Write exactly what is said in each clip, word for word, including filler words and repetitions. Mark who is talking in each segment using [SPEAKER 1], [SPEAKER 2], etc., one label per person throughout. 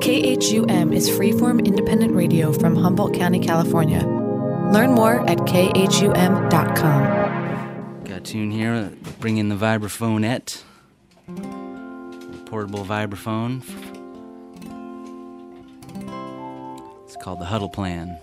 [SPEAKER 1] K H U M is freeform independent radio from Humboldt County, California. Learn more at K H U M dot com.
[SPEAKER 2] Got a tune here, bring in the vibraphonette. Portable vibraphone. It's called the Huddle Plan.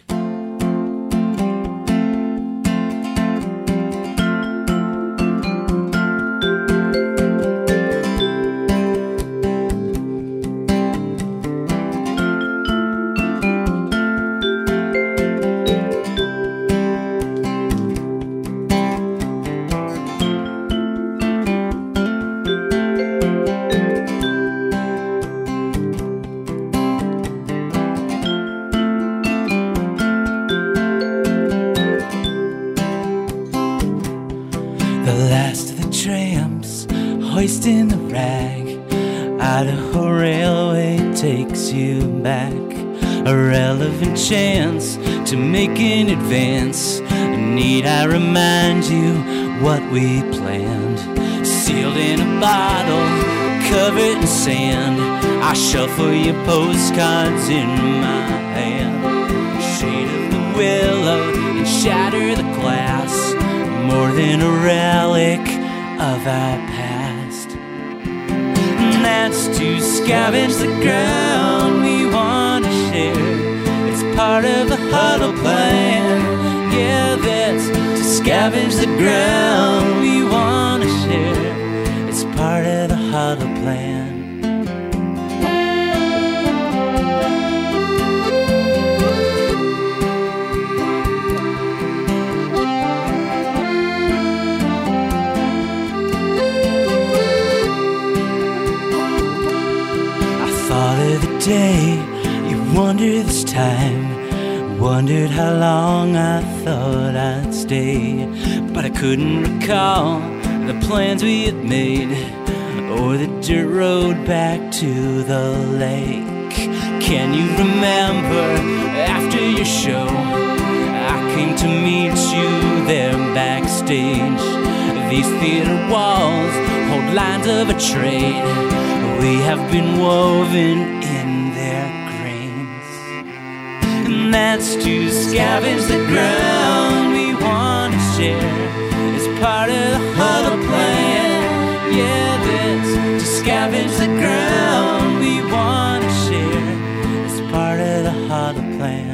[SPEAKER 3] Hoisting the rag, Idaho Railway takes you back. A relevant chance to make an advance. Need I remind you what we planned? Sealed in a bottle, covered in sand. I shuffle your postcards in my hand. Shade of the willow and shatter the glass. More than a relic of our past. That's to scavenge the ground we want to share. It's part of the huddle plan. Yeah, that's to scavenge the ground we want to share. It's part of the huddle plan. Day, you wondered this time, wondered how long I thought I'd stay. But I couldn't recall the plans we had made, or the dirt road back to the lake. Can you remember after your show, I came to meet you there backstage. These theater walls hold lines of a trade. We have been woven in their grains. And that's to scavenge the ground we want to share. It's part of the huddle plan. Yeah, that's to scavenge the ground we want to share. It's part of the huddle plan.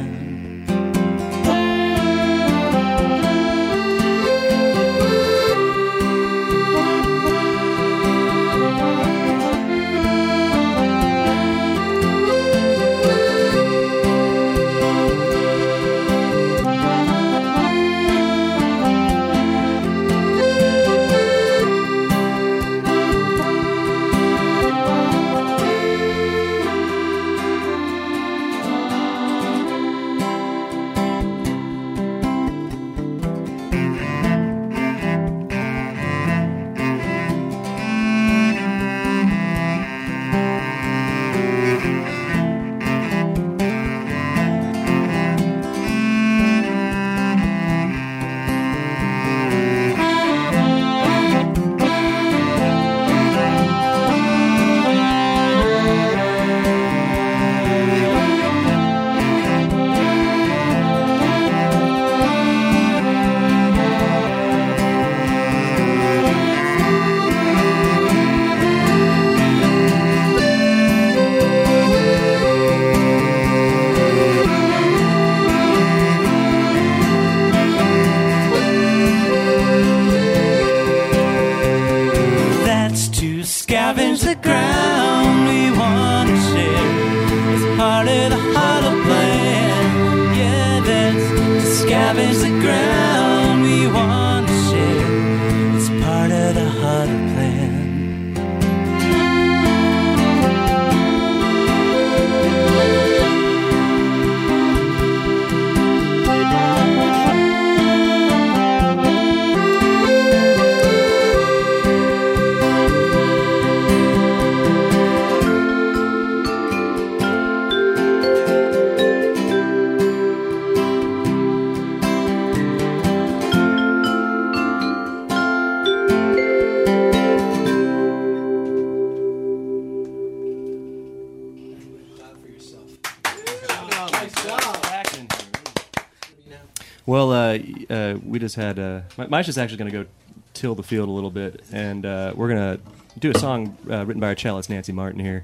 [SPEAKER 4] Well, uh, uh, we just had... Uh, Maisha's actually going to go till the field a little bit, and uh, we're going to do a song uh, written by our cellist, Nancy Martin, here.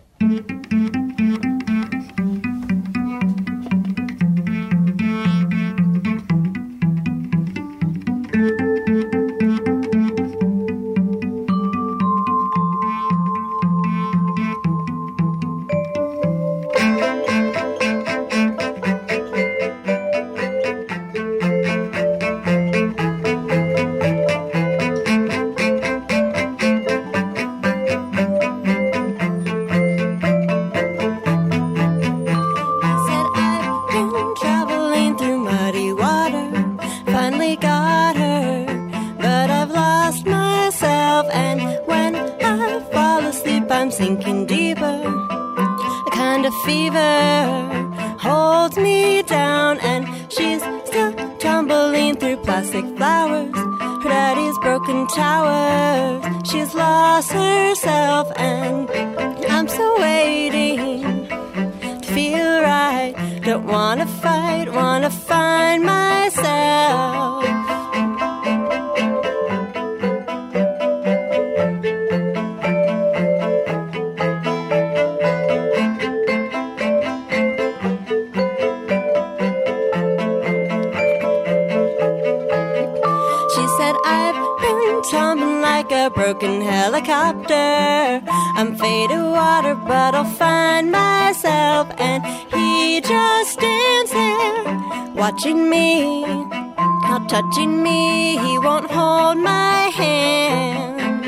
[SPEAKER 5] Watching me, not touching me, he won't hold my hand.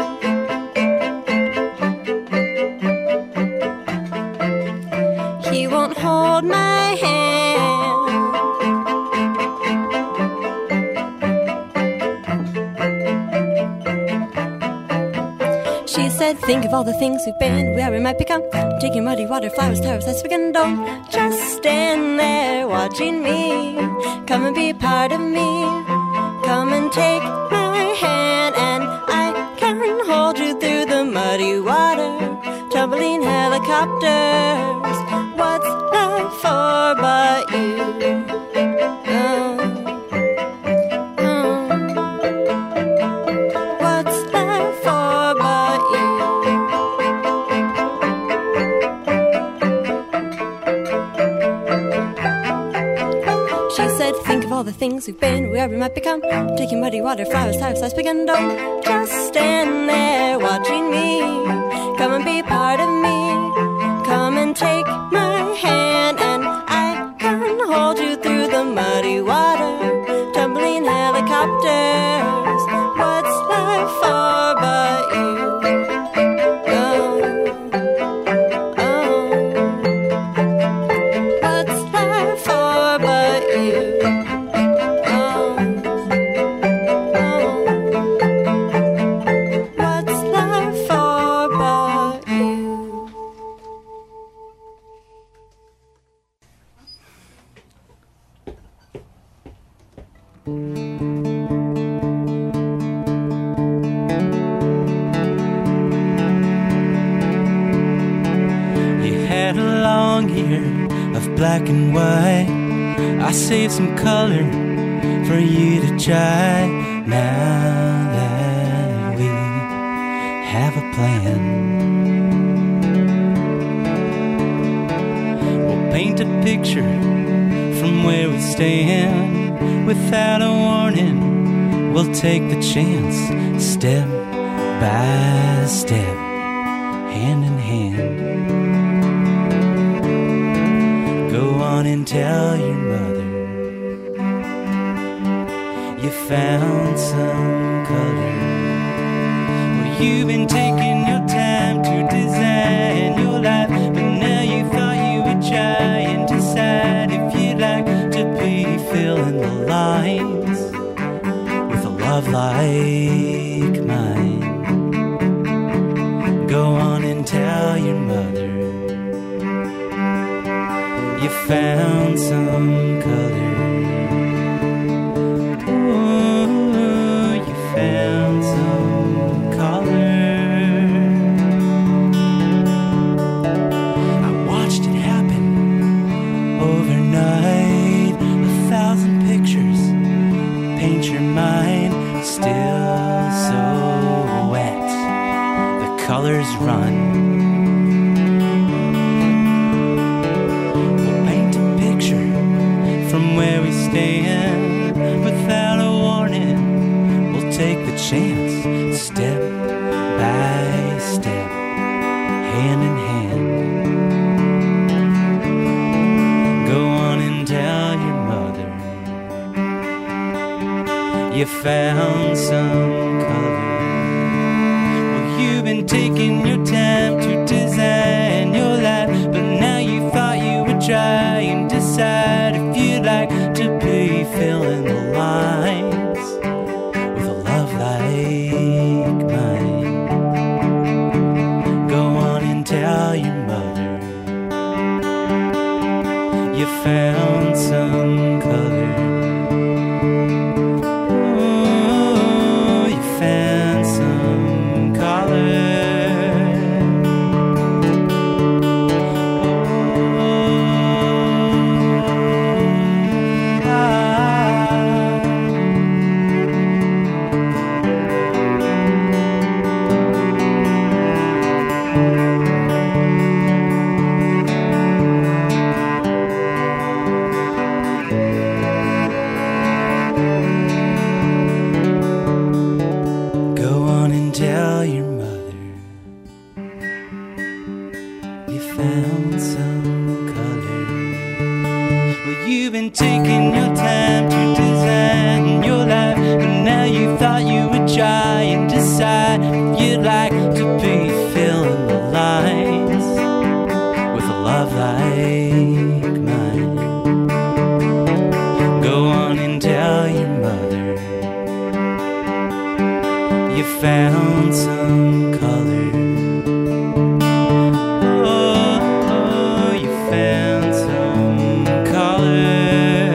[SPEAKER 5] He won't hold my hand. She said, think of all the things we've been, where we might become. Taking muddy water, flowers, towers, ice, we can don't just stand there watching me. Come and be part of me. Come and take my hand, and I can hold you through the muddy water. Tumbling helicopters. What's life for but you? Oh, oh. What's life for but you? She said, think of all the things we've been, where we might become. Taking muddy water, flowers, towers, ice, begin. Don't just stand there watching me. Come and be part of me. Come and take my hand, and I can hold you through the muddy water. Tumbling helicopters. What's life for but you? Oh, oh. What's life for but you? Oh, oh. What's life for but you?
[SPEAKER 3] You had a long year of black and white. I saved some color for you to try. Now that we have a plan, we'll paint a picture from where we stand. Without a warning, we'll take the chance, step by step, hand in hand. Go on and tell your mother you found some color. Well, you've been taking your time to design your life, but now you thought you would try and decide if you'd like to be filling the lines with a love like mine. Go on and tell your mother you found some color. Ooh, you found some color. I watched it happen overnight. A thousand pictures you found some color. Well, you've been taking your time to design your life, but now you thought you would try and decide if you'd like to be filling the lines with a love like mine. Go on and tell your mother you found some color. Found some color. Oh, oh, you found some color.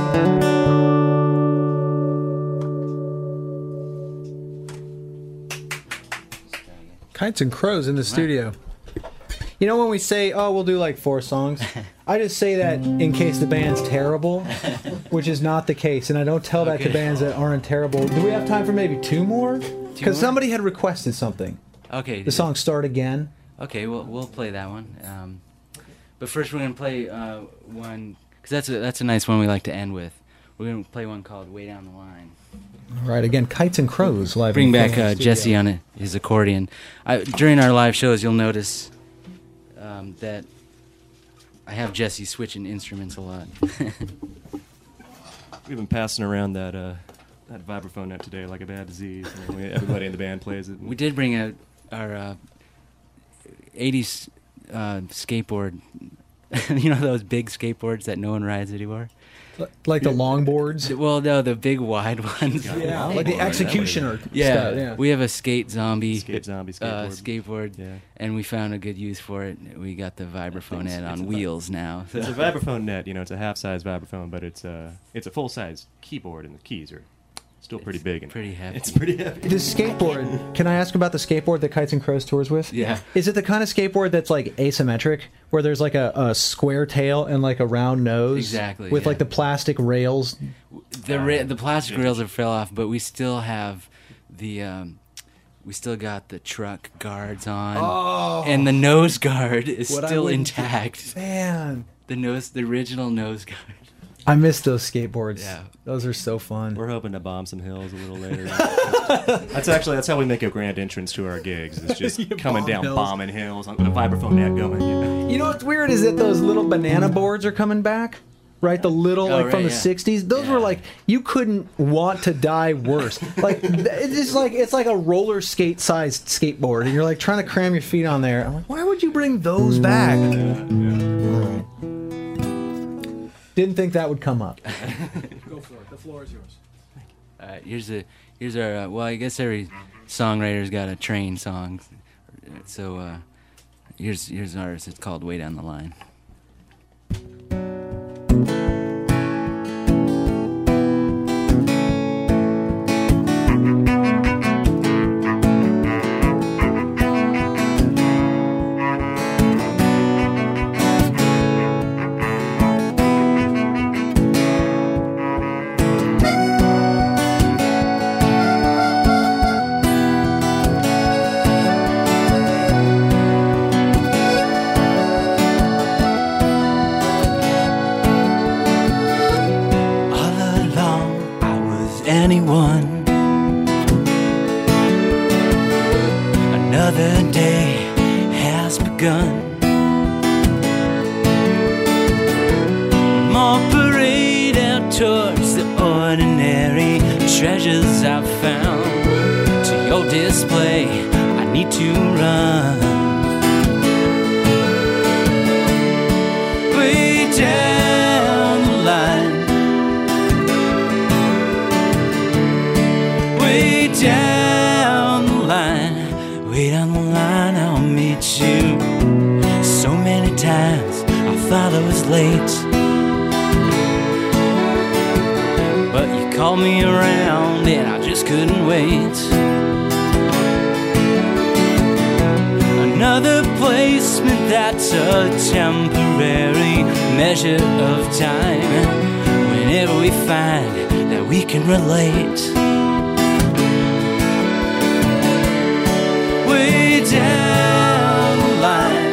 [SPEAKER 6] Kites and Crows in the studio. You know when we say, oh, we'll do like four songs? I just say that in case the band's terrible, which is not the case. And I don't tell that
[SPEAKER 2] Okay.
[SPEAKER 6] to bands that aren't terrible. Do we have time for maybe two more? Because somebody had requested something.
[SPEAKER 2] Okay.
[SPEAKER 6] The song Start Again.
[SPEAKER 2] Okay, we'll we'll play that one. Um, but first, we're gonna play uh, one because that's a that's a nice one we like to end with. We're gonna play one called "Way Down the Line."
[SPEAKER 6] All right, again, Kites and Crows live.
[SPEAKER 2] Bring
[SPEAKER 6] in
[SPEAKER 2] back
[SPEAKER 6] the
[SPEAKER 2] uh,
[SPEAKER 6] studio.
[SPEAKER 2] Jesse on it, his accordion. I, during our live shows, you'll notice um, that I have Jesse switching instruments a lot.
[SPEAKER 4] We've been passing around that uh, that vibraphone net today like a bad disease. I mean, we, everybody in the band plays it.
[SPEAKER 2] We did bring out our uh, eighties uh, skateboard. You know those big skateboards that no one rides anymore?
[SPEAKER 6] Like the longboards?
[SPEAKER 2] Well, no, the big wide ones.
[SPEAKER 6] Yeah, like the Executioner
[SPEAKER 2] Yeah,
[SPEAKER 6] stuff, yeah.
[SPEAKER 2] we have a skate zombie,
[SPEAKER 4] Skate zombie
[SPEAKER 2] uh,
[SPEAKER 4] skateboard.
[SPEAKER 2] skateboard,
[SPEAKER 4] Yeah.
[SPEAKER 2] and we found a good use for it. We got the vibraphone
[SPEAKER 4] It's-
[SPEAKER 2] head
[SPEAKER 4] it's
[SPEAKER 2] on
[SPEAKER 4] a-
[SPEAKER 2] wheels now.
[SPEAKER 4] It's a vibraphone net, you know, it's a half-size vibraphone, but it's a, it's a full-size keyboard, and the keys are still pretty
[SPEAKER 2] It's
[SPEAKER 4] big. And
[SPEAKER 2] pretty heavy.
[SPEAKER 4] It's pretty heavy.
[SPEAKER 6] This skateboard, can I ask about the skateboard that Kites and Crows tours with?
[SPEAKER 2] Yeah.
[SPEAKER 6] Is it the kind of skateboard that's like asymmetric, where there's like a, a square tail and like a round nose?
[SPEAKER 2] Exactly,
[SPEAKER 6] With
[SPEAKER 2] yeah.
[SPEAKER 6] like the plastic rails?
[SPEAKER 2] The ra- the plastic rails have fell off, but we still have the um, we still got the truck guards on,
[SPEAKER 6] Oh.
[SPEAKER 2] and the nose guard is
[SPEAKER 6] What I
[SPEAKER 2] still
[SPEAKER 6] wouldn't-
[SPEAKER 2] intact.
[SPEAKER 6] Man.
[SPEAKER 2] The nose, the original nose guard.
[SPEAKER 6] I miss those skateboards.
[SPEAKER 2] Yeah.
[SPEAKER 6] Those are so fun.
[SPEAKER 4] We're hoping to bomb some hills a little later. That's actually that's how we make a grand entrance to our gigs. It's just
[SPEAKER 6] You
[SPEAKER 4] coming
[SPEAKER 6] bomb
[SPEAKER 4] down,
[SPEAKER 6] hills.
[SPEAKER 4] bombing hills, with a vibraphone net going. You know?
[SPEAKER 6] You know what's weird is that those little banana boards are coming back. Right, the little
[SPEAKER 2] Oh,
[SPEAKER 6] like
[SPEAKER 2] right,
[SPEAKER 6] from the
[SPEAKER 2] yeah.
[SPEAKER 6] sixties. Those were
[SPEAKER 2] Yeah.
[SPEAKER 6] like you couldn't want to die worse. Like th- it's just like it's like a roller skate sized skateboard, and you're like trying to cram your feet on there. I'm like, why would you bring those back? Alright. Didn't think that would come up.
[SPEAKER 7] Go for it. The floor is yours.
[SPEAKER 2] All right, here's a here's our uh, well, I guess every songwriter's got a train song, so uh, here's here's ours. It's called "Way Down the Line."
[SPEAKER 3] All along I was anyone. Another day has begun. More parade out towards the ordinary. treasures I've found. To your display, I need to run. Way down the line, way down the line, way down the line, I'll meet you. So many times I thought I was late, but you called me around and I just couldn't wait. Another placement that's a temporary measure of time, whenever we find that we can relate. Way down the line,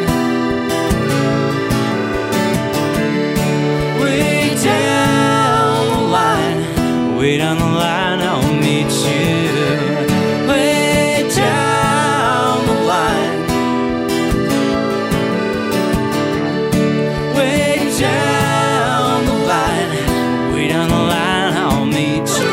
[SPEAKER 3] way down the line, way down the line, I'll meet you. Way down the line, way down the line, way down the line, I'll meet you.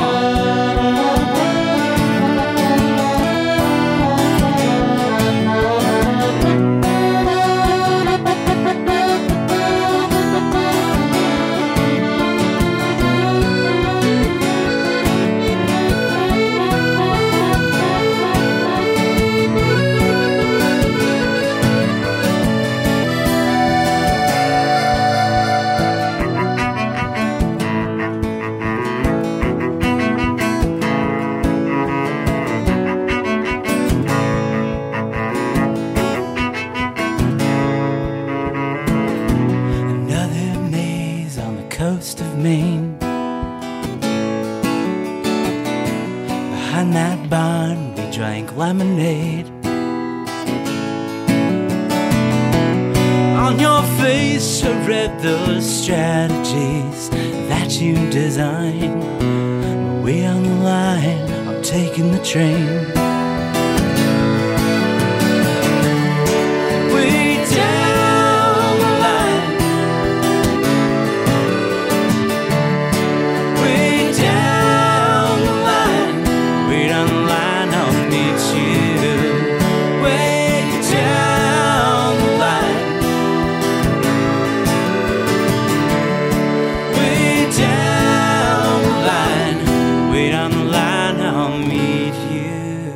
[SPEAKER 3] Another maze on the coast of Maine. Behind that barn we drank lemonade. On your face I read the strategies that you designed. But way on the line, I'm taking the train. Way down the line, way down the line, way down the line, I'll meet you. Way down the line, way down the line, way down the line, I'll meet you.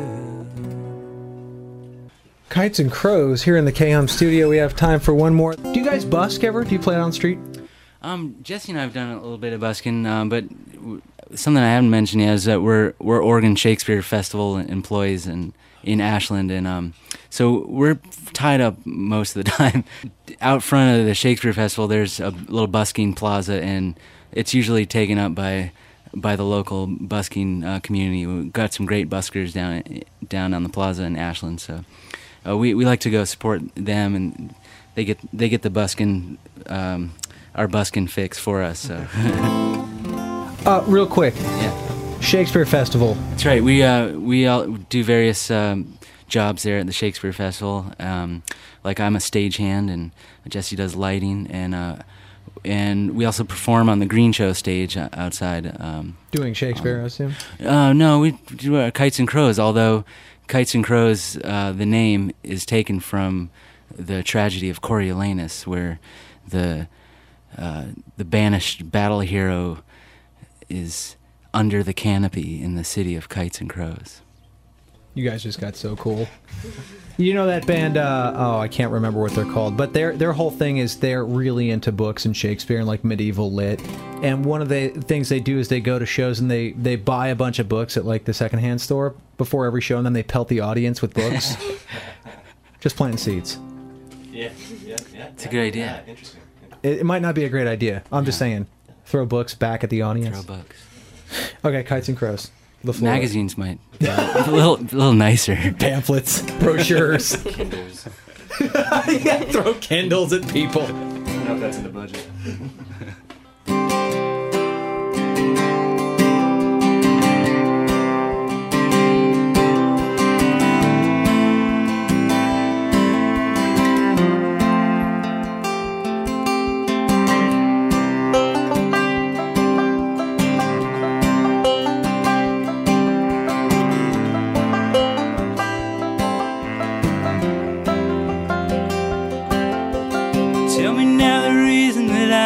[SPEAKER 6] Kites and Crows here in the K-Hum studio. We have time for one more. Do you guys busk ever? Do you play out on the street?
[SPEAKER 2] Um, Jesse and I have done a little bit of busking, um, but w- something I haven't mentioned yet is that we're we're Oregon Shakespeare Festival employees in in Ashland, and um, so we're tied up most of the time. Out front of the Shakespeare Festival, there's a little busking plaza, and it's usually taken up by by the local busking uh, community. We've got some great buskers down down on the plaza in Ashland, so uh, we we like to go support them, and they get they get the busking. Um, our buskin' fix for us. So.
[SPEAKER 6] Uh, real quick,
[SPEAKER 2] Yeah,
[SPEAKER 6] Shakespeare Festival.
[SPEAKER 2] that's right. We uh, we all do various um, jobs there at the Shakespeare Festival. Um, like I'm a stagehand, and Jesse does lighting, and uh, and we also perform on the Green Show stage o- outside. Um,
[SPEAKER 6] Doing Shakespeare, I assume.
[SPEAKER 2] uh, no, we do uh, Kites and Crows. Although Kites and Crows, uh, the name is taken from the tragedy of Coriolanus, where the uh, the banished battle hero is under the canopy in the city of Kites and Crows.
[SPEAKER 6] You guys just got so cool. You know that band, uh, oh, I can't remember what they're called, but their their whole thing is they're really into books and Shakespeare and like medieval lit. And one of the things they do is they go to shows and they, they buy a bunch of books at like the secondhand store before every show, and then they pelt the audience with books. Just planting seeds.
[SPEAKER 4] Yeah, yeah, yeah.
[SPEAKER 2] It's a good idea.
[SPEAKER 4] Yeah, interesting.
[SPEAKER 6] It, it might not be a great idea. I'm just saying, throw books back at the audience.
[SPEAKER 2] Throw books.
[SPEAKER 6] Okay, Kites and Crows. The floor.
[SPEAKER 2] Magazines might be a little, a little nicer.
[SPEAKER 6] Pamphlets, brochures.
[SPEAKER 2] Kindles.
[SPEAKER 6] Yeah, throw Kindles at people.
[SPEAKER 4] I don't know if that's in the budget.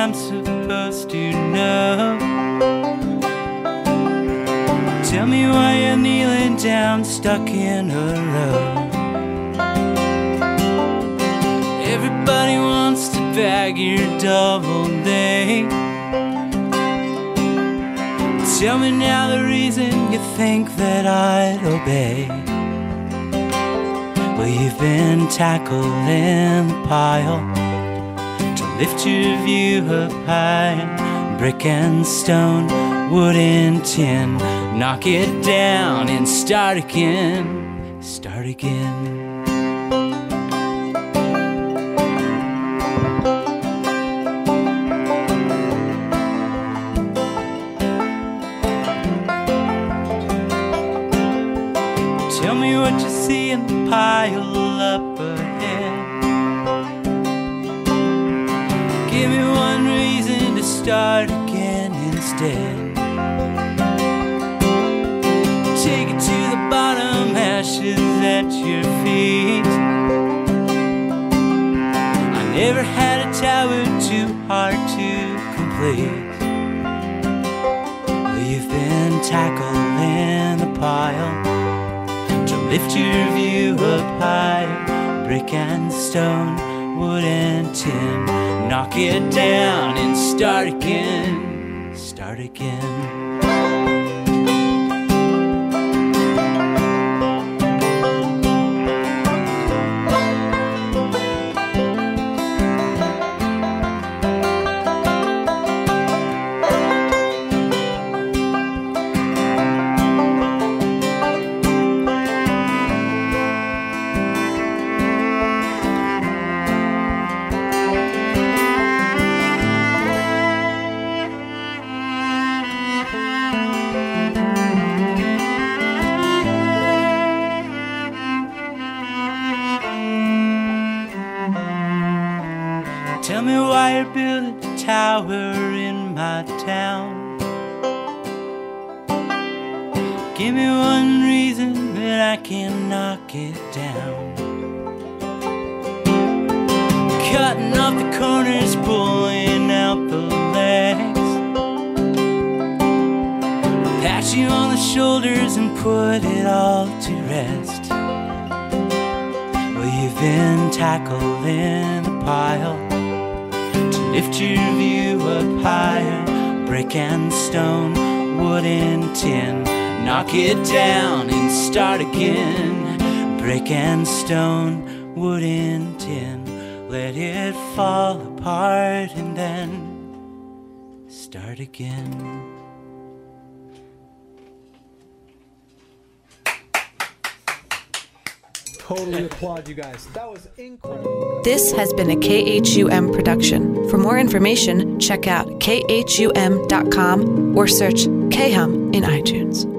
[SPEAKER 3] I'm supposed to know. Tell me why you're kneeling down, stuck in a row. Everybody wants to bag your double date. Tell me now the reason you think that I'd obey. Well, you've been tackled in the pile to lift your view up high. Brick and stone, wood and tin, knock it down and start again, start again. Tell me what you see in the pile up ahead. Give me one reason to start again instead. Take it to the bottom, ashes at your feet. I never had a tower too hard to complete. Well, you've been tackled in the pile to lift your view up high. Brick and stone, wood and tin, knock it down and start again, start again. Tell me why you're building a tower in my town. Give me one reason that I can knock it down. Cutting off the corners, pulling out the legs. Pat you on the shoulders and put it all to rest. Well, you've been tackled in the pile to lift your view up higher. Brick and stone, wood and tin, knock it down and start again. Brick and stone, wood and tin, let it fall apart and then start again.
[SPEAKER 6] Totally applaud you guys. That was incredible.
[SPEAKER 1] This has been a K H U M production. For more information, check out K H U M dot com or search K H U M in iTunes.